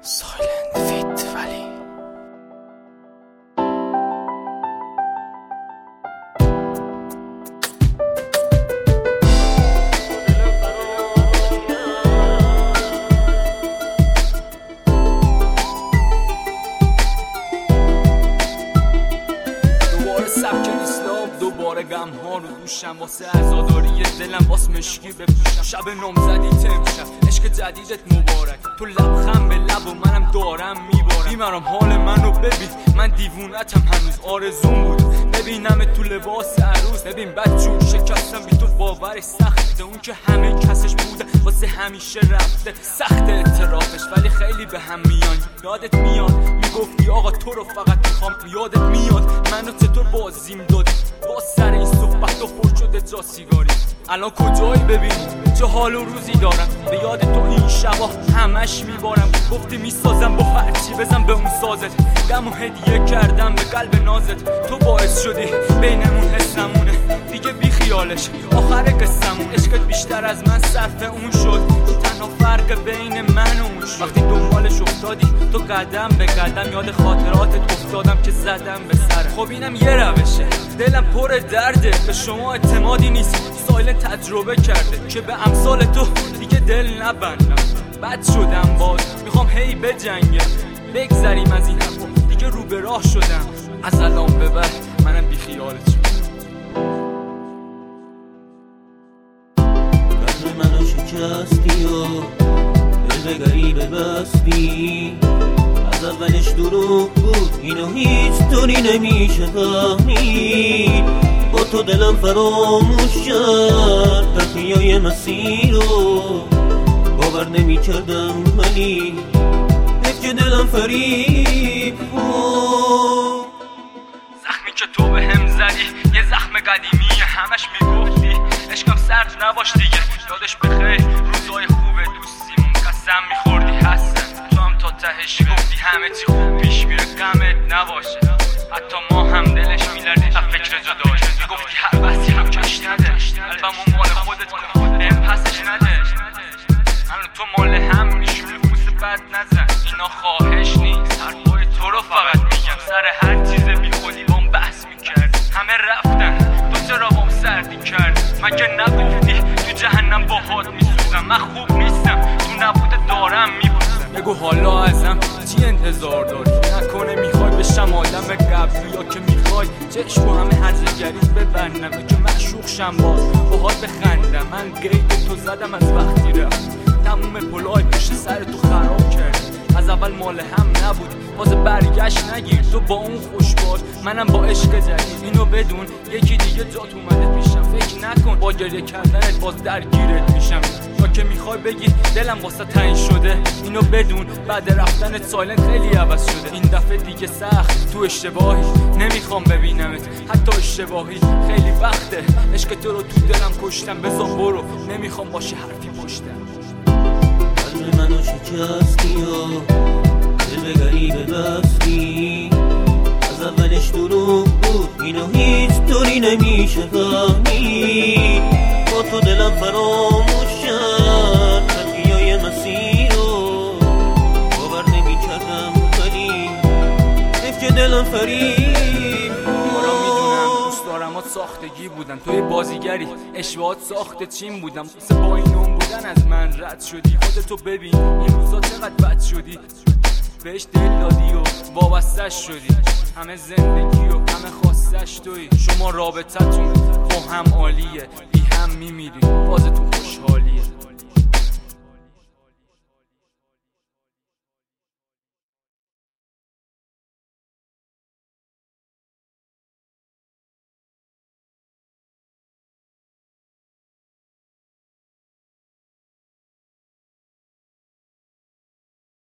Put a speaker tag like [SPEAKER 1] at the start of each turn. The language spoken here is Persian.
[SPEAKER 1] سایلنت فیت ولی دوباره غم ها رو دوشم واسه عزاداری دلم باس مشکی بپوشم شب نامزدی تمشم عشق جدیدت مبارک تو لبخند به لب و منم دارم میبارم بیمارم حال منو ببین من دیوونتم هنوز آرزوم بود ببینم تو لباس عروس ببین بدجور شکستم بی تو باورش سخته اون که همه کسش بوده واسه همیشه رفته سخت اعترافش ولی خیلی به هم میان یادت میاد میگفتی آقا تو رو فقط میخوام یادت میاد منو چطور بازیم دادی با سر این صحبت و پر شده جا سیگاری الان کجایی ببینی چه حال و روزی دارم به یاد تو این شبا همش میبارم گفتی میسازم با هرچی بزن به اون سازت دم و هدیه کردم به قلب نازت تو باعث شدی بینمون حسمونه دیگه بی خیالش آخر قصمون عشقت بیشتر از من صرف اون شد تنها فرق بین من و اون شد وقتی دنبالش افتادی تو قدم به قدم یاد خاطراتت افتادم که زدم به سر خب اینم یه روشه دلم پر درده به شما اعتمادی نیست سایلنت تجربه کرده که به امثال تو دیگه دل نبندم بد شدم باز میخوام هی بجنگم بگذریم از این حرفا دیگه رو به راه شدم از الان به بعد منم بی خیالت شدم
[SPEAKER 2] قلب منو شکستی و دل به غریبه بستی از اولش دروغ بود اینو هیچ طوری نمیشه فهمید با تو دلم فراموش شد تقیای مسیر رو باور نمی کردم ولی حیف که دلم فریب بود
[SPEAKER 1] زخمی که تو به هم زدی یه زخم قدیمی همش میگفتی عشقم سرد نباش دیگه یادش بخیر روزای خوب دوستیمون قسم میخوردی هستن تو هم تا تهش گفتی همه چی خوب پیش میره غمت نباشه حتی ما هم دلش میلرزید از فکر جدایی میگفتی هر بحثی هم کش نده قلبمو مال خودت کن بهم پسش نده الان تو مال هم میشونی بوسه بد نزن اینا خواهش نیست حرفای تو رو فقط میگم سر هر چیز بی خودی بام بحث میکرد همه رفتن تو چرا بام سردی کرد مگه نگفتی تو جهنم باهات میسوزم من خوب نیستم تو نبوده دارم میبوسم بگو حالا ازم چی انتظار داری نکنه میخوای بشم آدم قبلی یا که میخوای چشم و همه هرزگریت ببندم که معشوق شم باهات بخندم من قید تو زدم از وقتی رفت تموم پلای پشت سر تو خراب کرد از اول مال هم نبود باز برگشت نگیر تو با اون خوش باش منم با عشق جدید اینو بدون یکی دیگه جات اومده پیشم فکر نکن با گریه کردنت باز درگیرت میشم یا که میخوای بگی دلم واسه تعیین شده اینو بدون بعد رفتنت سایلنت خیلی عوض شده این دفعه دیگه سخت تو اشتباهی نمیخوام ببینمت حتی اشتباهی خیلی وقته عشق تو رو تو دلم کشتم بذار برو نمیخوام باشی حرفی پشتم
[SPEAKER 2] قلب منو شکستی و دل به غریبه بستی از اولش دروغ بود اینو هیچ طوری نمیشه فهمید با تو دلم فراموش شد تقیای مسیر رو باور نمی کردم ولی حیف که دلم فریب
[SPEAKER 1] دوست دارم ساختگی بودن توی بازیگری اشوات ساخت چین بودم با این اون بودن از من رد شدی خودتو ببین این روزا چقدر بد شدی بهش دل دادی و وابستش شدی همه زندگی و همه خواستش توی شما رابطتون با هم عالیه بی هم میمیرین باز تو خوشحالیه